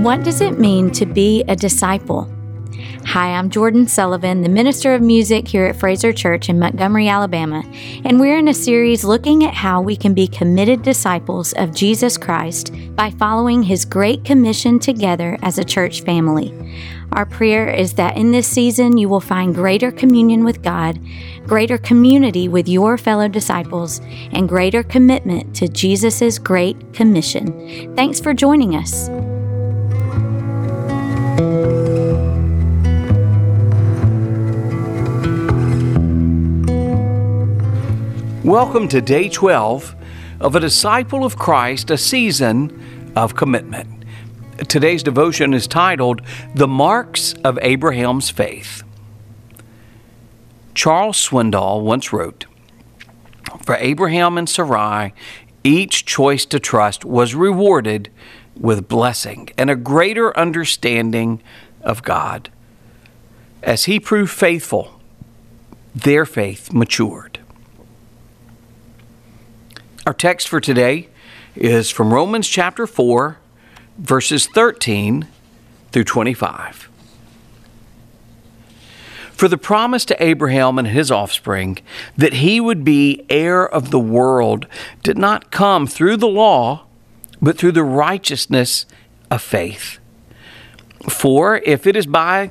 What does it mean to be a disciple? Hi, I'm Jordan Sullivan, the Minister of Music here at Fraser Church in Montgomery, Alabama, and we're in a series looking at how we can be committed disciples of Jesus Christ by following His Great Commission together as a church family. Our prayer is that in this season you will find greater communion with God, greater community with your fellow disciples, and greater commitment to Jesus' Great Commission. Thanks for joining us. Welcome to Day 12 of A Disciple of Christ, a Season of Commitment. Today's devotion is titled, The Marks of Abraham's Faith. Charles Swindoll once wrote, "For Abraham and Sarai, each choice to trust was rewarded with blessing and a greater understanding of God. As he proved faithful, their faith matured." Our text for today is from Romans chapter 4, verses 13 through 25. For the promise to Abraham and his offspring that he would be heir of the world did not come through the law, but through the righteousness of faith. For if it is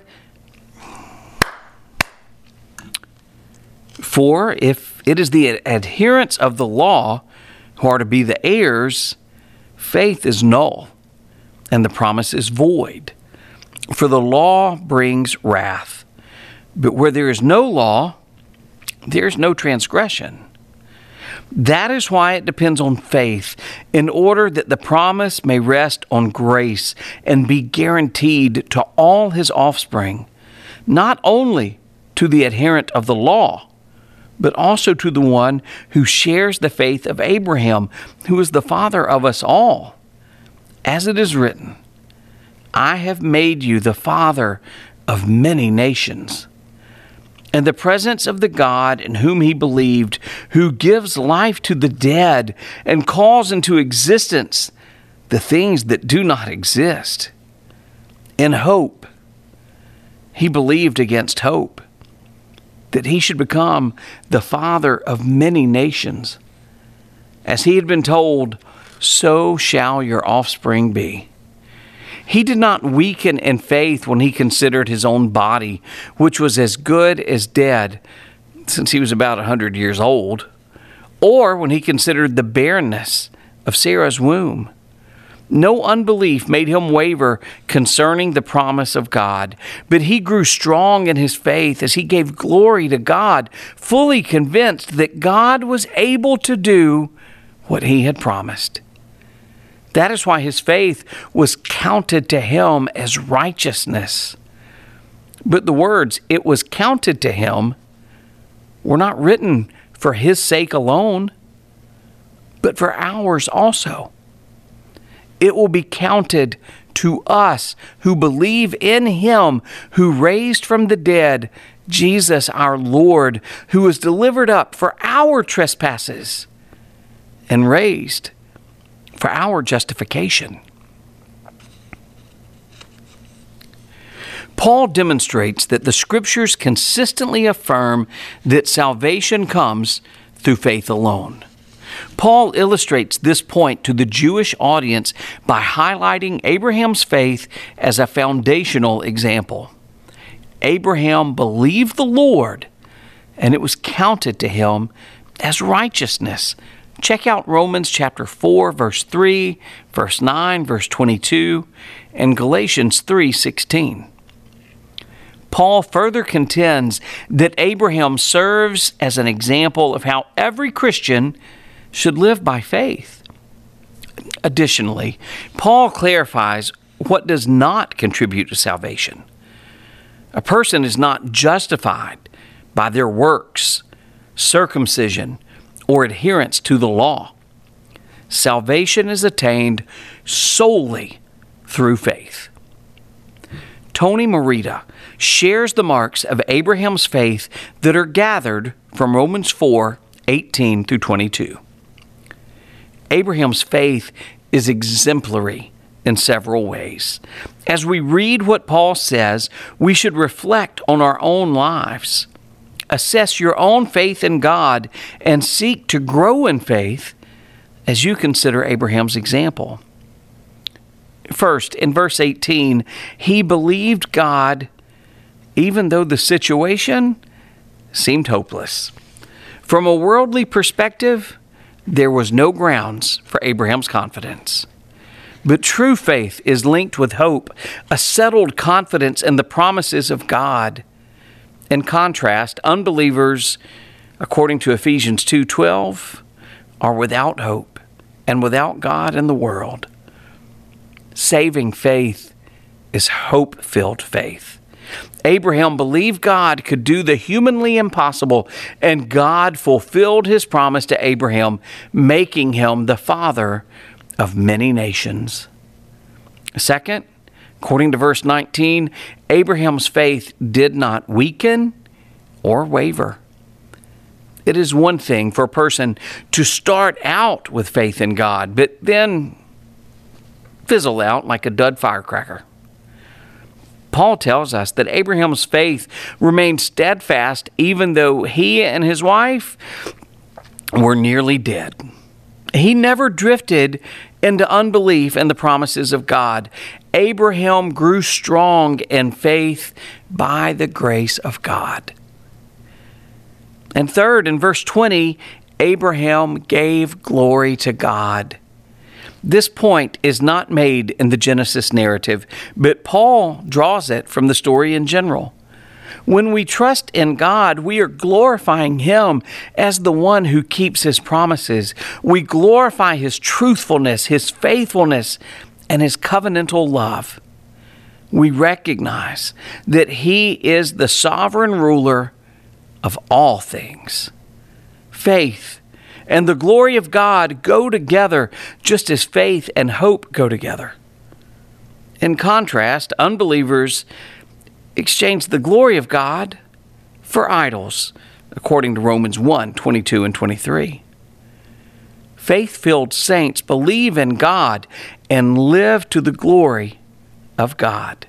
the adherents of the law who are to be the heirs, faith is null, and the promise is void. For the law brings wrath. But where there is no law, there is no transgression. That is why it depends on faith, in order that the promise may rest on grace and be guaranteed to all his offspring, not only to the adherent of the law, but also to the one who shares the faith of Abraham, who is the father of us all. As it is written, I have made you the father of many nations. In the presence of the God in whom he believed, who gives life to the dead and calls into existence the things that do not exist. In hope, he believed against hope, that he should become the father of many nations. As he had been told, so shall your offspring be. He did not weaken in faith when he considered his own body, which was as good as dead, since he was about 100 years old, or when he considered the barrenness of Sarah's womb. No unbelief made him waver concerning the promise of God, but he grew strong in his faith as he gave glory to God, fully convinced that God was able to do what he had promised. That is why his faith was counted to him as righteousness. But the words, "it was counted to him," were not written for his sake alone, but for ours also. It will be counted to us who believe in him who raised from the dead Jesus our Lord, who was delivered up for our trespasses and raised for our justification. Paul demonstrates that the Scriptures consistently affirm that salvation comes through faith alone. Paul illustrates this point to the Jewish audience by highlighting Abraham's faith as a foundational example. Abraham believed the Lord, and it was counted to him as righteousness. Check out Romans chapter 4, verse 3, verse 9, verse 22, and Galatians 3:16. Paul further contends that Abraham serves as an example of how every Christian should live by faith. Additionally, Paul clarifies what does not contribute to salvation. A person is not justified by their works, circumcision, or adherence to the law. Salvation is attained solely through faith. Tony Merida shares the marks of Abraham's faith that are gathered from Romans 4:18 through 22. Abraham's faith is exemplary in several ways. As we read what Paul says, we should reflect on our own lives. Assess your own faith in God and seek to grow in faith as you consider Abraham's example. First, in verse 18, he believed God even though the situation seemed hopeless. From a worldly perspective, there was no grounds for Abraham's confidence. But true faith is linked with hope, a settled confidence in the promises of God. In contrast, unbelievers, according to Ephesians 2:12, are without hope and without God in the world. Saving faith is hope-filled faith. Abraham believed God could do the humanly impossible, and God fulfilled his promise to Abraham, making him the father of many nations. Second, according to verse 19, Abraham's faith did not weaken or waver. It is one thing for a person to start out with faith in God, but then fizzle out like a dud firecracker. Paul tells us that Abraham's faith remained steadfast even though he and his wife were nearly dead. He never drifted into unbelief in the promises of God. Abraham grew strong in faith by the grace of God. And third, in verse 20, Abraham gave glory to God. This point is not made in the Genesis narrative, but Paul draws it from the story in general. When we trust in God, we are glorifying Him as the one who keeps His promises. We glorify His truthfulness, His faithfulness, and His covenantal love. We recognize that He is the sovereign ruler of all things. Faith and the glory of God go together just as faith and hope go together. In contrast, unbelievers exchange the glory of God for idols, according to Romans 1:22 and 23. Faith-filled saints believe in God and live to the glory of God.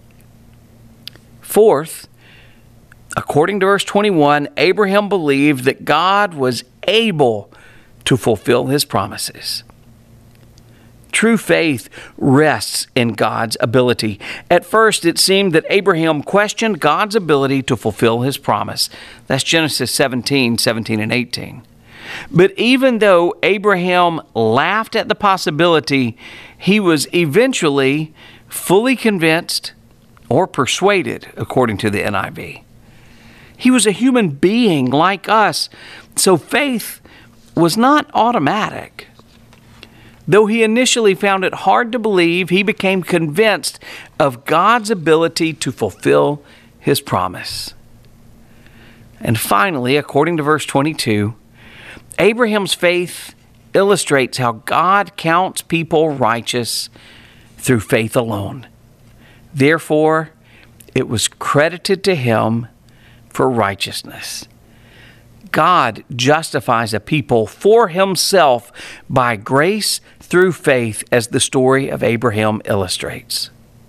Fourth, according to verse 21, Abraham believed that God was able to fulfill His promises. True faith rests in God's ability. At first, it seemed that Abraham questioned God's ability to fulfill His promise. That's Genesis 17 and 18. But even though Abraham laughed at the possibility, he was eventually fully convinced or persuaded, according to the NIV. He was a human being like us, so faith was not automatic. Though he initially found it hard to believe, he became convinced of God's ability to fulfill His promise. And finally, according to verse 22, Abraham's faith illustrates how God counts people righteous through faith alone. Therefore, it was credited to him for righteousness. God justifies a people for Himself by grace through faith, as the story of Abraham illustrates.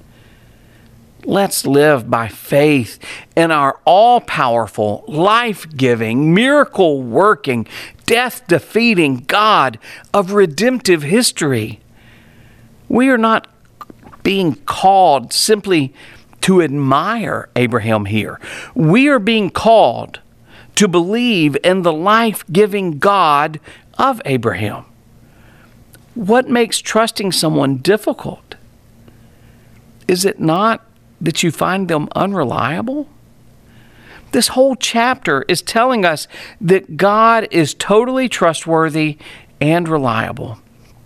Let's live by faith in our all-powerful, life-giving, miracle-working, death-defeating God of redemptive history. We are not being called simply to admire Abraham here. We are being called to believe in the life-giving God of Abraham. What makes trusting someone difficult? Is it not that you find them unreliable? This whole chapter is telling us that God is totally trustworthy and reliable.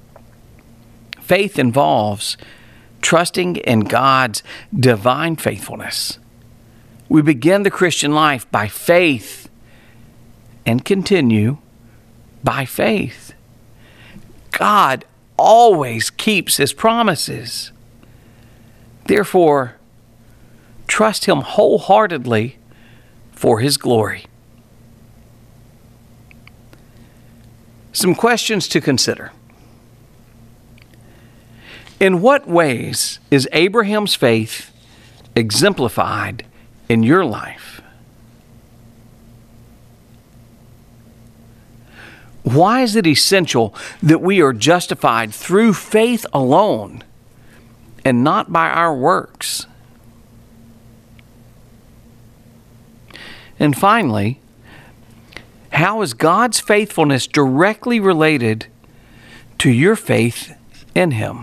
Faith involves trusting in God's divine faithfulness. We begin the Christian life by faith and continue by faith. God always keeps His promises. Therefore, trust Him wholeheartedly for His glory. Some questions to consider. In what ways is Abraham's faith exemplified in your life? Why is it essential that we are justified through faith alone and not by our works? And finally, how is God's faithfulness directly related to your faith in Him?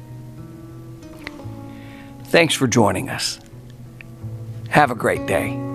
Thanks for joining us. Have a great day.